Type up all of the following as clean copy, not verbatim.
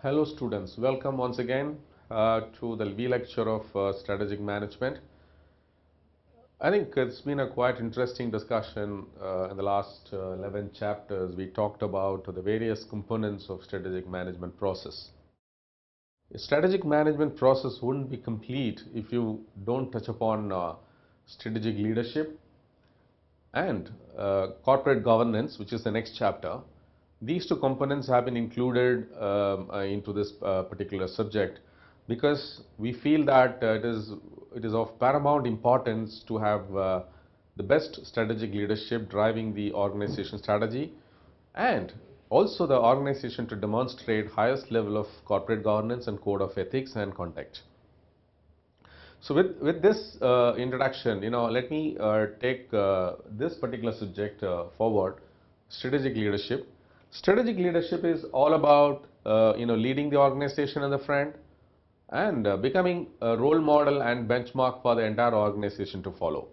Hello students, welcome once again to the V lecture of strategic management. I think it's been a quite interesting discussion in the last 11 chapters. We talked about the various components of strategic management process. A strategic management process wouldn't be complete if you don't touch upon strategic leadership and corporate governance, which is the next chapter. These two components have been included into this particular subject because we feel that it is of paramount importance to have the best strategic leadership driving the organization strategy, and also the organization to demonstrate highest level of corporate governance and code of ethics and conduct. So with this introduction, let me take this particular subject forward, strategic leadership. Strategic leadership is all about leading the organization in the front and becoming a role model and benchmark for the entire organization to follow.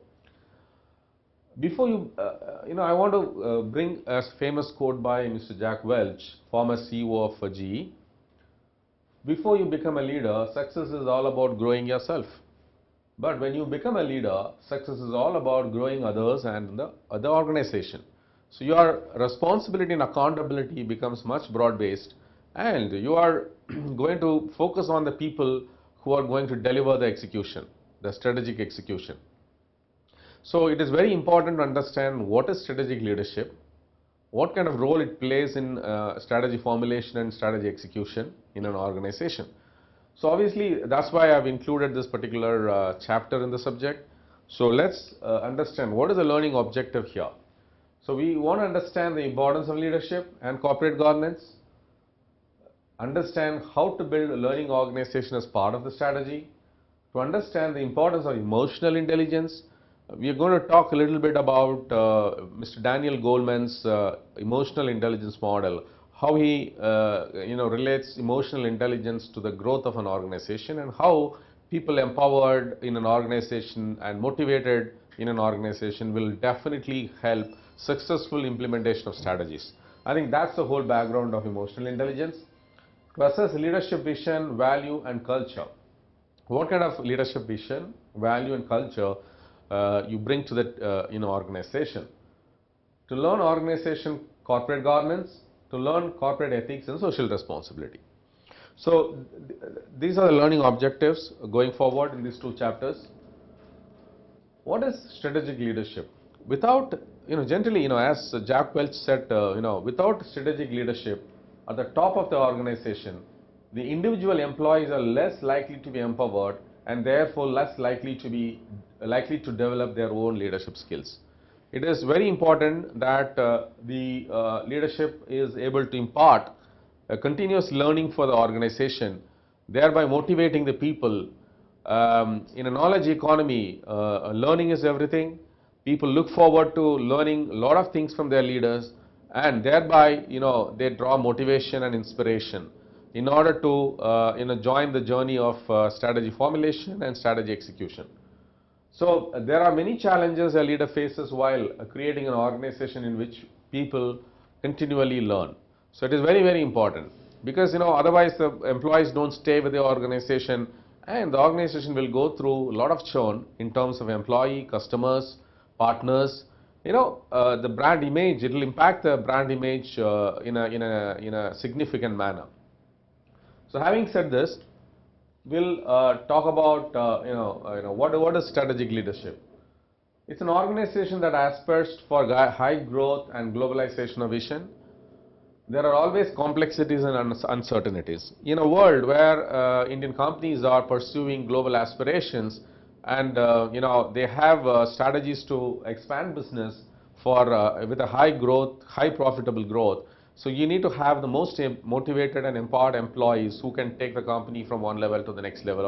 Before I want to bring a famous quote by Mr. Jack Welch, former CEO of GE. Before you become a leader, success is all about growing yourself. But when you become a leader, success is all about growing others and the other organization. So your responsibility and accountability becomes much broad-based, and you are going to focus on the people who are going to deliver the execution, the strategic execution. So it is very important to understand what is strategic leadership, what kind of role it plays in strategy formulation and strategy execution in an organization. So obviously that's why I've included this particular chapter in the subject. So let's understand what is the learning objective here. So we want to understand the importance of leadership and corporate governance, understand how to build a learning organization as part of the strategy, to understand the importance of emotional intelligence. We are going to talk a little bit about Mr. Daniel Goleman's emotional intelligence model, how he relates emotional intelligence to the growth of an organization, and how people empowered in an organization and motivated in an organization will definitely help successful implementation of strategies. I think that's the whole background of emotional intelligence. To assess leadership vision, value and culture. What kind of leadership vision, value and culture you bring to that organization? To learn organization corporate governance, to learn corporate ethics and social responsibility. So these are the learning objectives going forward in these two chapters. What is strategic leadership? Without, generally, as Jack Welch said, without strategic leadership at the top of the organization, the individual employees are less likely to be empowered and therefore less likely to develop their own leadership skills. It is very important that the leadership is able to impart a continuous learning for the organization, thereby motivating the people. In a knowledge economy, learning is everything. People look forward to learning a lot of things from their leaders, and thereby they draw motivation and inspiration in order to join the journey of strategy formulation and strategy execution. So there are many challenges a leader faces while creating an organization in which people continually learn. So it is very, very important because otherwise the employees don't stay with the organization and the organization will go through a lot of churn in terms of employee, customers, partners. The brand image, it will impact the brand image in a significant manner. So having said this, we'll talk about what is strategic leadership. It's an organization that aspires for high growth and globalization of vision. There are always complexities and uncertainties. In a world where Indian companies are pursuing global aspirations and they have strategies to expand business for with a high growth, high profitable growth. So you need to have the most motivated and empowered employees who can take the company from one level to the next level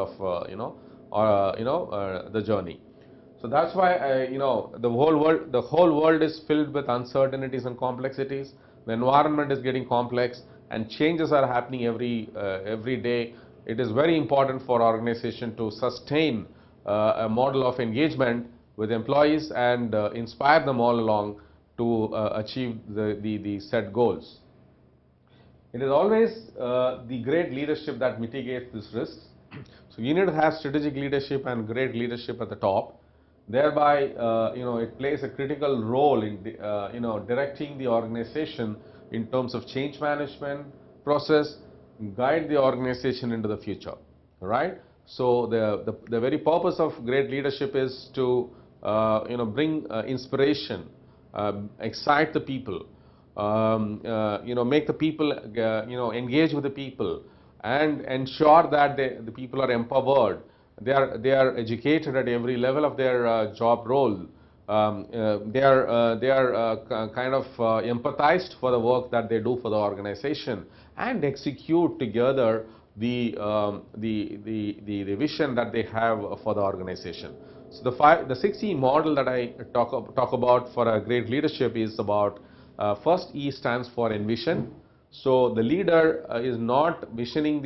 of the journey. So that's why the whole world is filled with uncertainties and complexities. The environment is getting complex and changes are happening every day. It is very important for organization to sustain a model of engagement with employees and inspire them all along to achieve the set goals. It is always the great leadership that mitigates these risks. So you need to have strategic leadership and great leadership at the top. Thereby, it plays a critical role in directing the organization in terms of change management process, guide the organization into the future. Right. So the very purpose of great leadership is to bring inspiration, excite the people, make the people engage with the people, and ensure that the people are empowered. They are educated at every level of their job role. They are kind of empathized for the work that they do for the organization, and execute together the vision that they have for the organization. So the 6E model that I talk about for a great leadership is about, first E stands for envision. So the leader is not visioning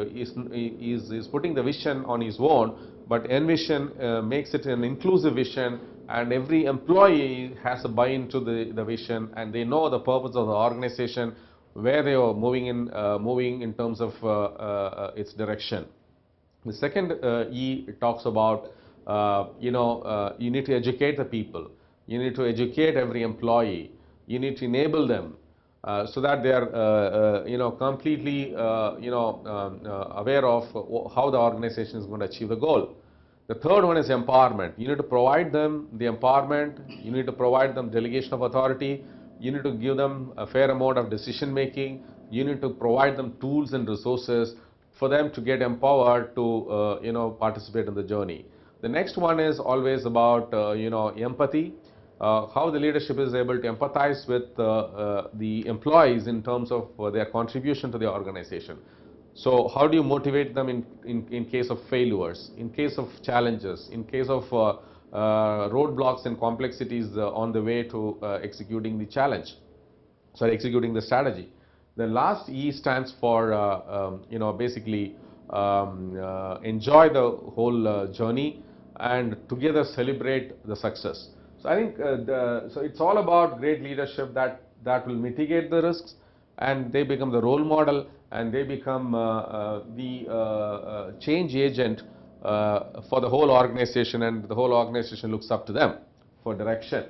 is putting the vision on his own, but envision makes it an inclusive vision, and every employee has a buy into the vision, and they know the purpose of the organization, where they are moving in terms of its direction. The second E talks about you need to educate the people. You need to educate every employee. You need to enable them so that they are completely aware of how the organization is going to achieve the goal. The third one is empowerment. You need to provide them the empowerment. You need to provide them delegation of authority. You need to give them a fair amount of decision making. You need to provide them tools and resources for them to get empowered to participate in the journey. The next one is always about empathy. How the leadership is able to empathize with the employees in terms of their contribution to the organization. So how do you motivate them in case of failures, in case of challenges, in case of roadblocks and complexities on the way to executing the challenge, executing the strategy. The last E stands for basically enjoy the whole journey and together celebrate the success. So I think so it's all about great leadership that will mitigate the risks, and they become the role model, and they become the change agent for the whole organization, and the whole organization looks up to them for direction.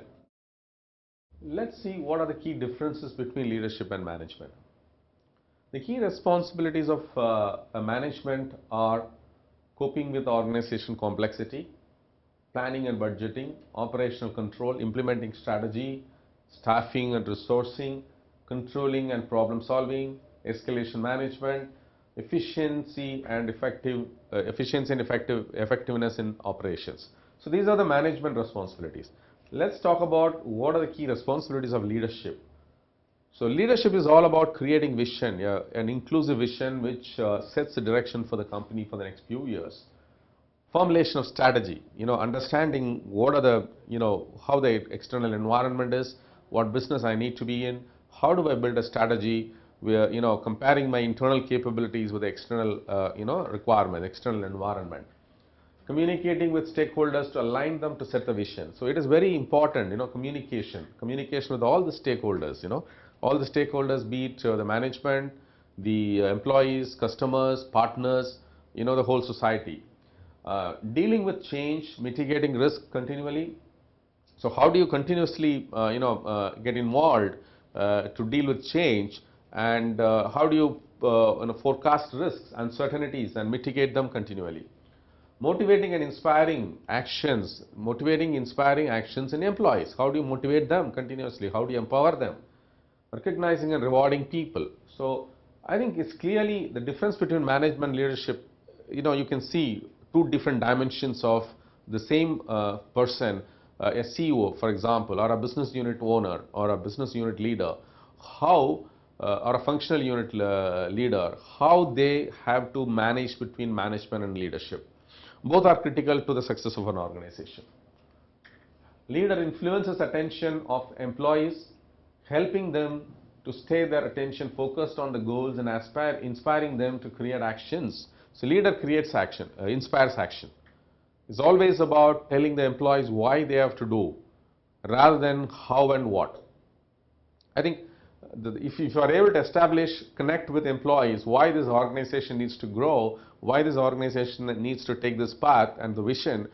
Let's see what are the key differences between leadership and management. The key responsibilities of a management are coping with organization complexity, planning and budgeting, operational control, implementing strategy, staffing and resourcing, controlling and problem solving, escalation management, efficiency and effectiveness in operations. So these are the management responsibilities. Let's talk about what are the key responsibilities of leadership. So leadership is all about creating vision, an inclusive vision which sets the direction for the company for the next few years. Formulation of strategy, understanding what are the, how the external environment is, what business I need to be in, how do I build a strategy where, comparing my internal capabilities with the external, requirement, external environment. Communicating with stakeholders to align them to set the vision. So it is very important, communication with all the stakeholders, all the stakeholders, be it the management, the employees, customers, partners, the whole society. Dealing with change, mitigating risk continually. So how do you continuously, get involved to deal with change, and how do you, forecast risks, uncertainties, and mitigate them continually? Motivating and inspiring actions, in employees. How do you motivate them continuously? How do you empower them? Recognizing and rewarding people. So I think it's clearly the difference between management and leadership. You can see two different dimensions of the same person, a CEO, for example, or a business unit owner, or a business unit leader, or a functional unit leader, how they have to manage between management and leadership. Both are critical to the success of an organization. Leader influences attention of employees, helping them to stay their attention focused on the goals and inspiring them to create actions. So leader creates action, inspires action. It's always about telling the employees why they have to do rather than how and what. I think if you are able to establish, connect with employees, why this organization needs to grow, why this organization needs to take this path and the vision,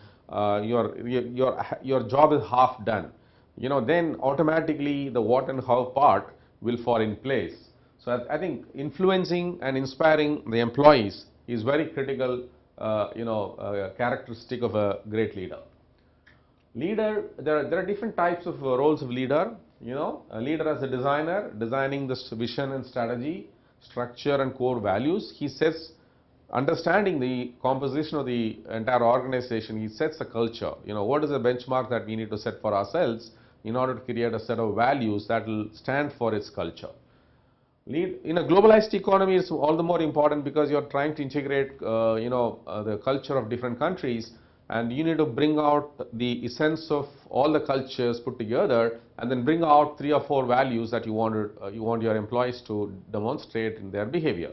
your job is half done. You know, then automatically the what and how part will fall in place. So I think influencing and inspiring the employees is very critical, characteristic of a great leader. Leader, there are different types of roles of leader. You know, a leader as a designer, designing the vision and strategy, structure and core values. He sets, understanding the composition of the entire organization, he sets a culture. You know, what is the benchmark that we need to set for ourselves in order to create a set of values that will stand for its culture. Lead in a globalized economy is all the more important because you are trying to integrate, the culture of different countries, and you need to bring out the essence of all the cultures put together, and then bring out 3 or 4 values that you want your employees to demonstrate in their behavior.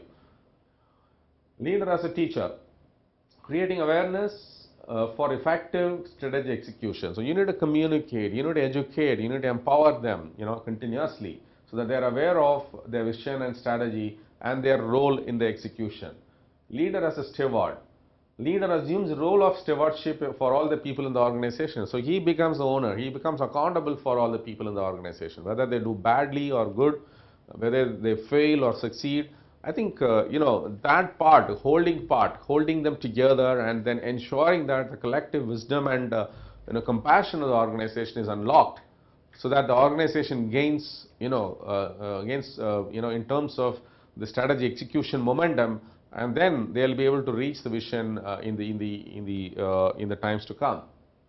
Leader as a teacher, creating awareness for effective strategy execution. So you need to communicate, you need to educate, you need to empower them, continuously, so that they are aware of their vision and strategy and their role in the execution. Leader as a steward. Leader assumes the role of stewardship for all the people in the organization. So he becomes the owner, he becomes accountable for all the people in the organization, whether they do badly or good, whether they fail or succeed. I think, that part, holding them together and then ensuring that the collective wisdom and compassion of the organization is unlocked, so that the organization gains, in terms of the strategy execution momentum, and then they'll be able to reach the vision in the times to come.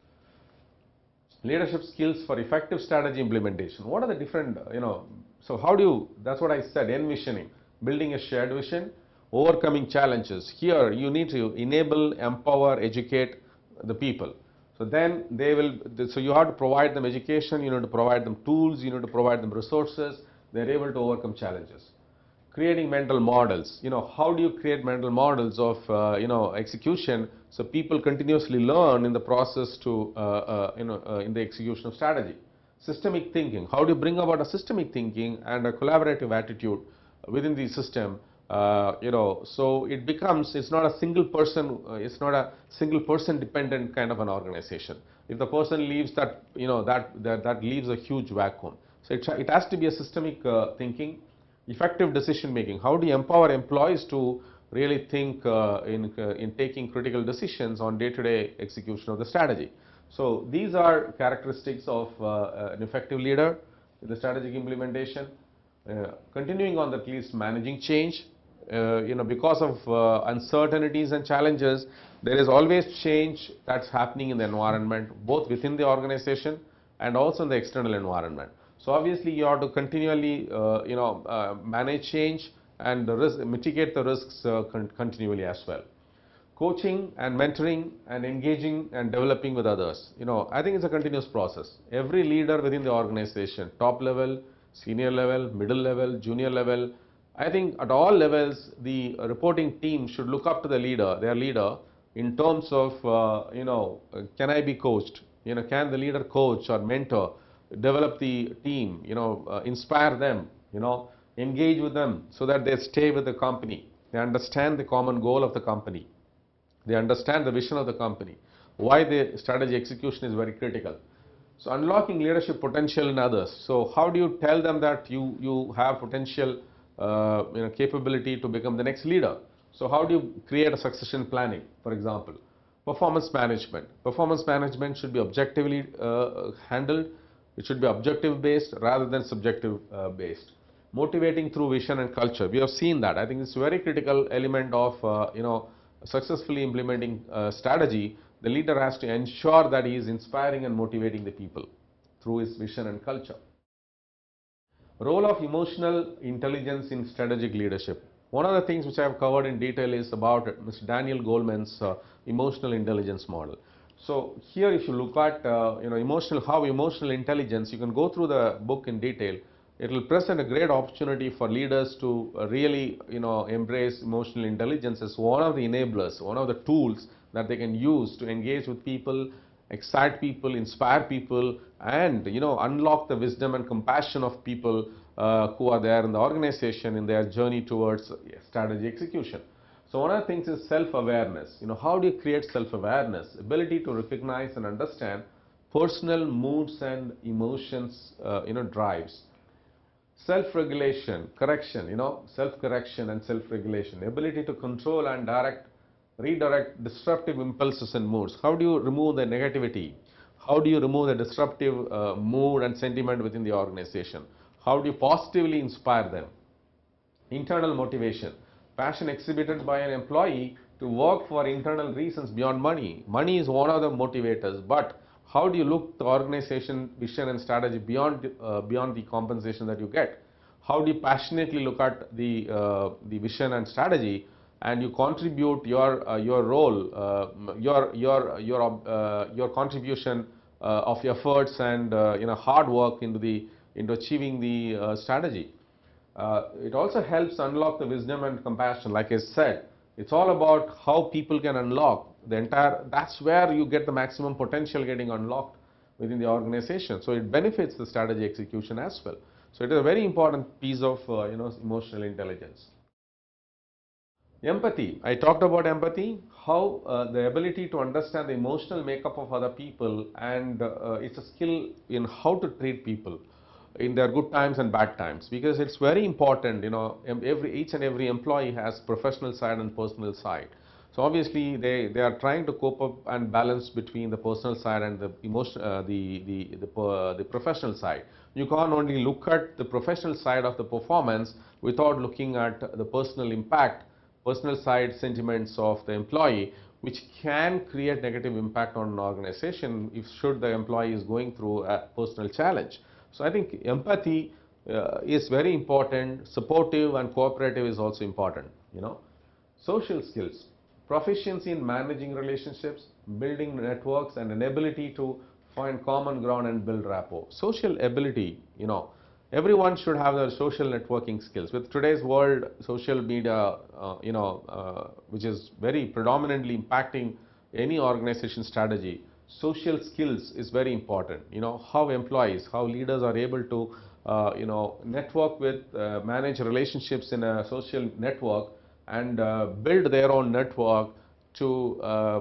Leadership skills for effective strategy implementation. What are the different, so how do you, that's what I said, envisioning, building a shared vision, overcoming challenges. Here you need to enable, empower, educate the people. So then they will, so you have to provide them education, you need to provide them tools, you need to provide them resources, they're able to overcome challenges. Creating mental models. How do you create mental models of, execution, so people continuously learn in the process to, in the execution of strategy. Systemic thinking. How do you bring about a systemic thinking and a collaborative attitude within the system? So it becomes, it's not a single person dependent kind of an organization. If the person leaves, that leaves a huge vacuum. So it has to be a systemic thinking. Effective decision making. How do you empower employees to really think in taking critical decisions on day-to-day execution of the strategy? So these are characteristics of an effective leader in the strategic implementation. Continuing on that list, managing change. Because of uncertainties and challenges, there is always change that's happening in the environment, both within the organization and also in the external environment. So obviously you have to continually, manage change and mitigate the risks continually as well. Coaching and mentoring and engaging and developing with others. I think it's a continuous process. Every leader within the organization, top level, senior level, middle level, junior level, I think at all levels the reporting team should look up to their leader in terms of, can I be coached? Can the leader coach or mentor? Develop the team, inspire them, engage with them so that they stay with the company. They understand the common goal of the company. They understand the vision of the company. Why the strategy execution is very critical. So unlocking leadership potential in others. So how do you tell them that you have potential, capability to become the next leader? So how do you create a succession planning, for example? Performance management. Performance management should be objectively handled. It should be objective based rather than subjective based. Motivating through vision and culture. We have seen that. I think it's a very critical element of, successfully implementing strategy. The leader has to ensure that he is inspiring and motivating the people through his vision and culture. Role of emotional intelligence in strategic leadership. One of the things which I have covered in detail is about Mr. Daniel Goleman's emotional intelligence model. So here if you look at how emotional intelligence, you can go through the book in detail. It will present a great opportunity for leaders to really embrace emotional intelligence as one of the enablers, one of the tools that they can use to engage with people, excite people, inspire people, and unlock the wisdom and compassion of people who are there in the organization in their journey towards strategy execution. So one of the things is self-awareness. How do you create self-awareness? Ability to recognize and understand personal moods and emotions, drives. Self-regulation, correction, self-correction and self-regulation, ability to control and redirect disruptive impulses and moods. How do you remove the negativity? How do you remove the disruptive mood and sentiment within the organization? How do you positively inspire them? Internal motivation, passion exhibited by an employee to work for internal reasons beyond money. Money is one of the motivators, but how do you look the organization vision and strategy beyond the compensation that you get? How do you passionately look at the vision and strategy, and you contribute your role, your contribution of efforts and hard work into achieving the strategy. It also helps unlock the wisdom and compassion. Like I said, it's all about how people can unlock the entire, that's where you get the maximum potential getting unlocked within the organization. So it benefits the strategy execution as well. So it is a very important piece of emotional intelligence. Empathy. I talked about empathy, how the ability to understand the emotional makeup of other people, and it's a skill in how to treat people in their good times and bad times, because it's very important. Each and every employee has professional side and personal side. So obviously they are trying to cope up and balance between the personal side and the emotion, the professional side. You can't only look at the professional side of the performance without looking at the personal impact, personal side sentiments of the employee, which can create negative impact on an organization if should the employee is going through a personal challenge. So I think empathy is very important. Supportive and cooperative is also important. Social skills, proficiency in managing relationships, building networks, and an ability to find common ground and build rapport. Social ability, everyone should have their social networking skills. With today's world, social media, which is very predominantly impacting any organization strategy, social skills is very important. How employees, how leaders are able to, network with, manage relationships in a social network, and build their own network to,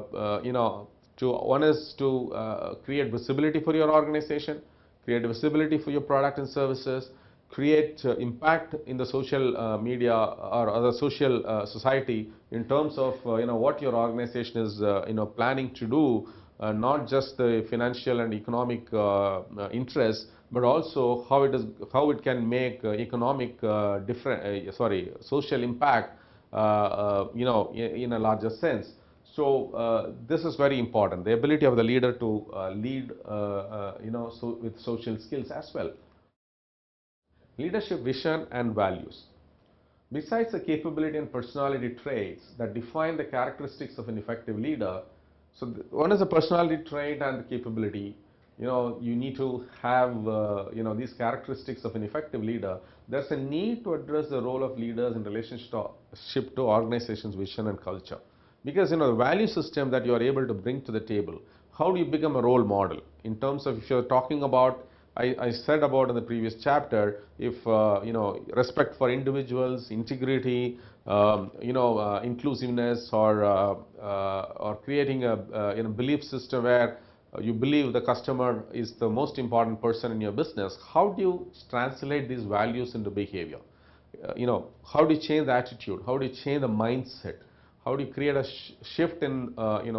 one is to create visibility for your organization, create visibility for your product and services, create impact in the social media or other social society in terms of what your organization is planning to do, not just the financial and economic interests, but also how it can make economic social impact in a larger sense. So this is very important, the ability of the leader to lead with social skills as well. Leadership vision and values. Besides the capability and personality traits that define the characteristics of an effective leader, so one is the personality trait and the capability. You need to have these characteristics of an effective leader. There's a need to address the role of leaders in relationship to organization's vision and culture, because the value system that you are able to bring to the table. How do you become a role model in terms of, if you're talking about, I said about in the previous chapter, if respect for individuals, integrity, inclusiveness, or creating a belief system where you believe the customer is the most important person in your business. How do you translate these values into behavior? How do you change the attitude? How do you change the mindset? How do you create a shift in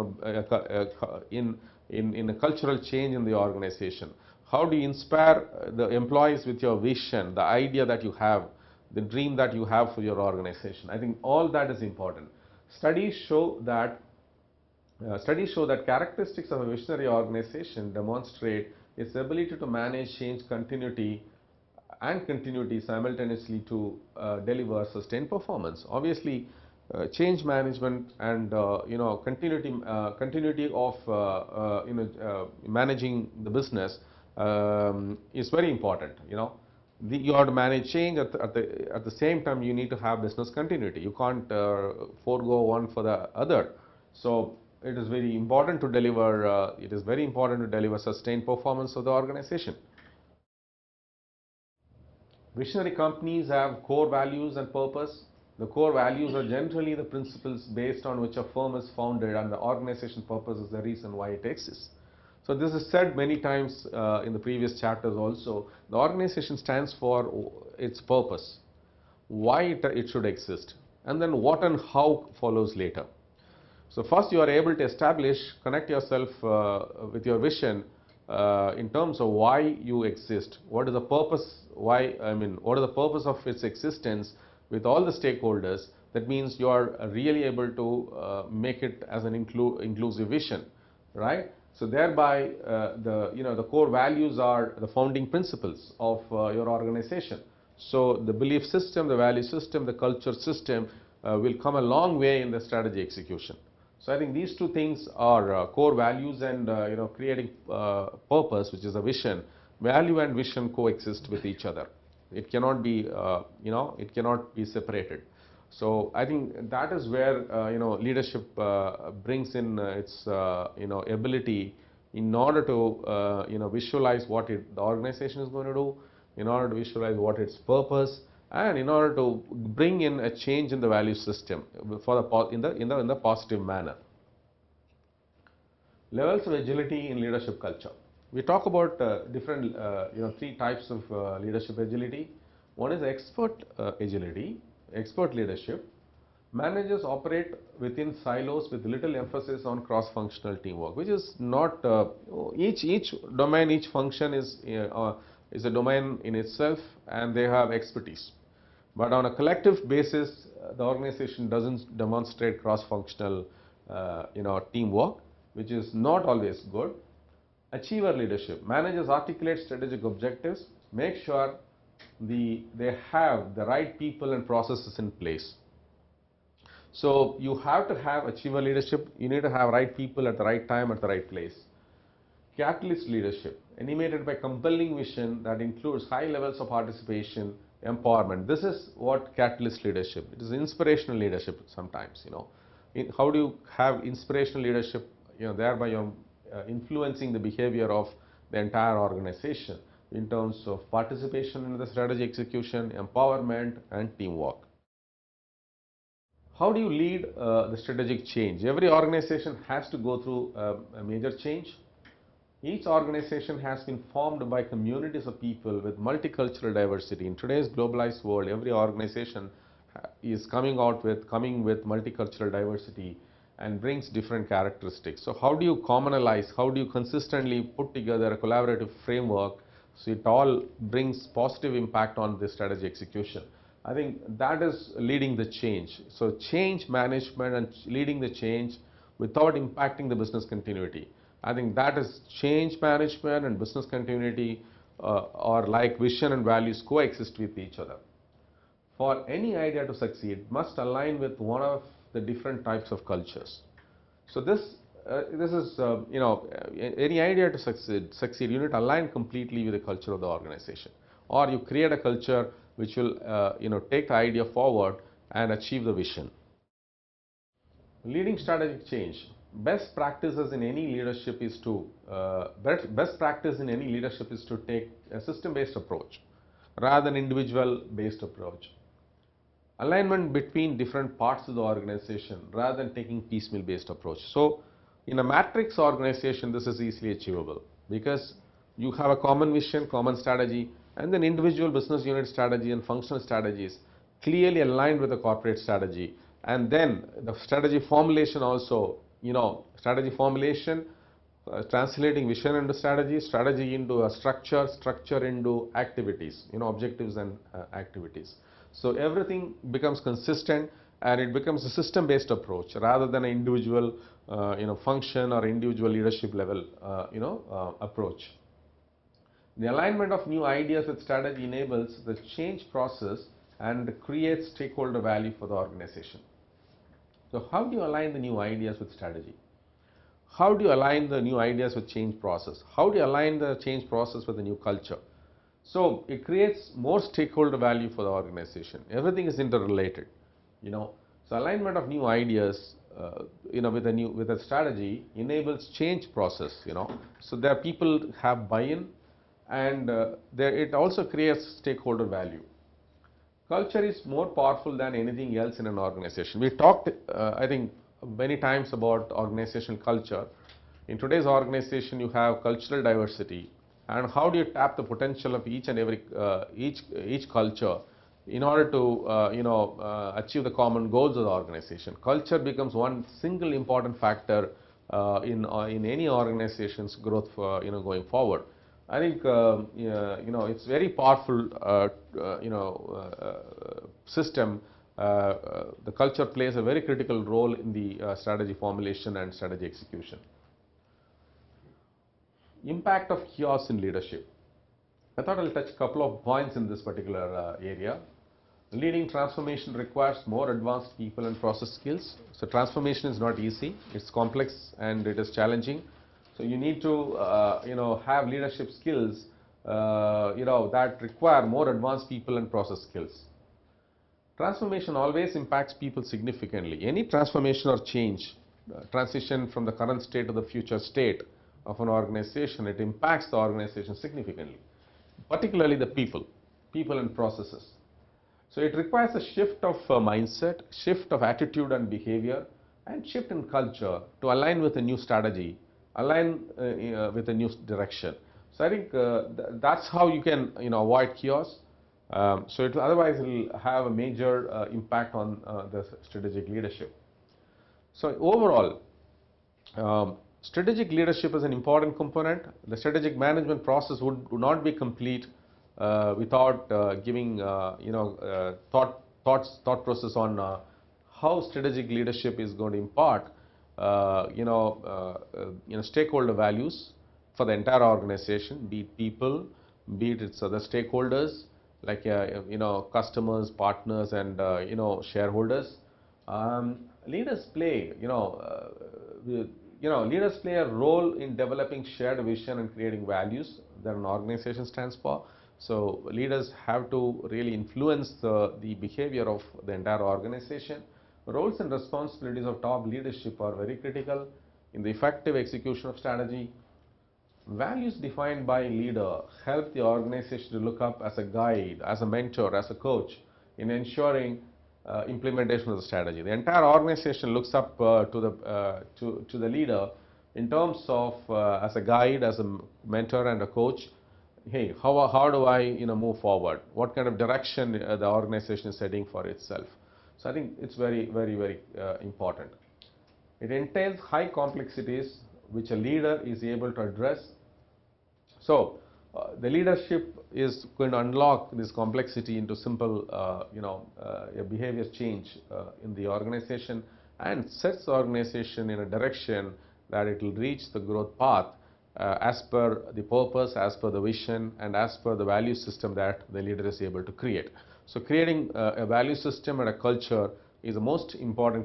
in a cultural change in the organization? How do you inspire the employees with your vision, the idea that you have, the dream that you have for your organization? I think all that is important. Studies show that characteristics of a visionary organization demonstrate its ability to manage change, continuity simultaneously to deliver sustained performance. Obviously, change management and continuity of managing the business is very important. You have to manage change at the same time. You need to have business continuity. You can't forego one for the other. So it is very important to deliver. It is very important to deliver sustained performance of the organization. Visionary companies have core values and purpose. The core values are generally the principles based on which a firm is founded, and the organization purpose is the reason why it exists. So this is said many times in the previous chapters also. The organization stands for its purpose, why it should exist, and then what and how follows later. So first you are able to establish, connect yourself with your vision in terms of why you exist. What is the purpose, what is the purpose of its existence with all the stakeholders. That means you are really able to make it as an inclusive vision, right? So thereby the core values are the founding principles of your organization. So the belief system, the value system, the culture system will come a long way in the strategy execution. So I think these two things are core values and creating purpose, which is a vision. Value and vision coexist with each other. It cannot be it cannot be separated. So I think that is where leadership brings in its ability in order to visualize what the organization is going to do, in order to visualize what its purpose, and in order to bring in a change in the value system for in the positive manner. Levels of agility in leadership culture. We talk about different three types of leadership agility. One is expert agility, expert leadership. Managers operate within silos with little emphasis on cross-functional teamwork, which is not each domain, each function is a domain in itself, and they have expertise. But on a collective basis, the organization doesn't demonstrate cross-functional teamwork, which is not always good. Achiever leadership. Managers articulate strategic objectives, make sure they have the right people and processes in place. So you have to have achiever leadership. You need to have right people at the right time, at the right place. Catalyst leadership, animated by compelling vision that includes high levels of participation, empowerment. This is what catalyst leadership. It is inspirational leadership sometimes. How do you have inspirational leadership? Thereby you're influencing the behavior of the entire organization in terms of participation in the strategy execution, empowerment, and teamwork. How do you lead the strategic change? Every organization has to go through a major change. Each organization has been formed by communities of people with multicultural diversity. In today's globalized world, every organization is coming with multicultural diversity and brings different characteristics. So how do you commonalize, how do you consistently put together a collaborative framework so it all brings positive impact on the strategy execution? I think that is leading the change. So change management and leading the change without impacting the business continuity. I think that is change management and business continuity or like vision and values coexist with each other. For any idea to succeed, it must align with one of the different types of cultures. So this is any idea to succeed, you need to align completely with the culture of the organization, or you create a culture which will take the idea forward and achieve the vision. Leading strategic change. Best practice in any leadership is to take a system-based approach rather than individual-based approach. Alignment between different parts of the organization rather than taking piecemeal-based approach. So, in a matrix organization, this is easily achievable because you have a common vision, common strategy, and then individual business unit strategy and functional strategies clearly aligned with the corporate strategy. And then the strategy formulation also, strategy formulation, translating vision into strategy, strategy into a structure, structure into activities, objectives and activities. So everything becomes consistent and it becomes a system-based approach rather than an individual, function or individual leadership level, approach. The alignment of new ideas with strategy enables the change process and creates stakeholder value for the organization. So how do you align the new ideas with strategy? How do you align the new ideas with change process? How do you align the change process with the new culture? So it creates more stakeholder value for the organization. Everything is interrelated, So alignment of new ideas, with a strategy enables change process, So there people have buy-in and it also creates stakeholder value. Culture is more powerful than anything else in an organization. We talked, I think, many times about organizational culture. In today's organization, you have cultural diversity, and how do you tap the potential of each and every each culture in order to achieve the common goals of the organization. Culture becomes one single important factor in any organization's growth going forward. I think it's very powerful system. The culture plays a very critical role in the strategy formulation and strategy execution. Impact of chaos in leadership. I thought I'll touch a couple of points in this particular area. Leading transformation requires more advanced people and process skills. So transformation is not easy, it's complex and it is challenging. So you need to have leadership skills that require more advanced people and process skills. Transformation always impacts people significantly. Any transformation or change, transition from the current state to the future state of an organization, it impacts the organization significantly, particularly the people and processes. So it requires a shift of mindset, shift of attitude and behavior, and shift in culture to align with a new strategy, align with a new direction. So I think that's how you can avoid chaos. Otherwise it will have a major impact on the strategic leadership. So overall, strategic leadership is an important component. The strategic management process would not be complete without giving thought process on how strategic leadership is going to impart stakeholder values for the entire organization, be it people, be it its other stakeholders like customers, partners, and shareholders. Leaders play leaders play a role in developing shared vision and creating values that an organization stands for. So leaders have to really influence the behavior of the entire organization. Roles and responsibilities of top leadership are very critical in the effective execution of strategy. Values defined by a leader help the organization to look up as a guide, as a mentor, as a coach in ensuring implementation of the strategy. The entire organization looks up to the leader in terms of as a guide, as a mentor and a coach. Hey, how do I move forward? What kind of direction the organization is setting for itself? So I think it's very, very, very important. It entails high complexities which a leader is able to address. So the leadership is going to unlock this complexity into simple a behavior change in the organization, and sets the organization in a direction that it will reach the growth path as per the purpose, as per the vision, and as per the value system that the leader is able to create. So creating a value system and a culture is the most important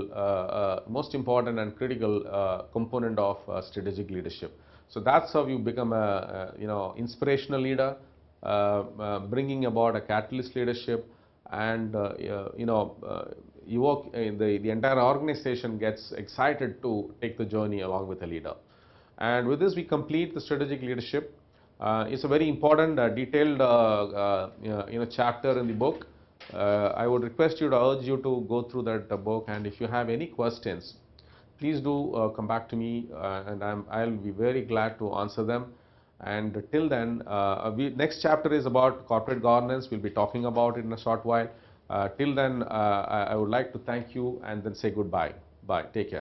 and critical component of strategic leadership. So that's how you become a inspirational leader, bringing about a catalyst leadership, and the entire organization gets excited to take the journey along with the leader. And with this, we complete the strategic leadership. It's a very important, detailed chapter in the book. I would request you to urge you to go through that book, and if you have any questions, please do come back to me, and I'll be very glad to answer them. And till then, next chapter is about corporate governance. We'll be talking about it in a short while. Till then, I would like to thank you and then say goodbye. Bye. Take care.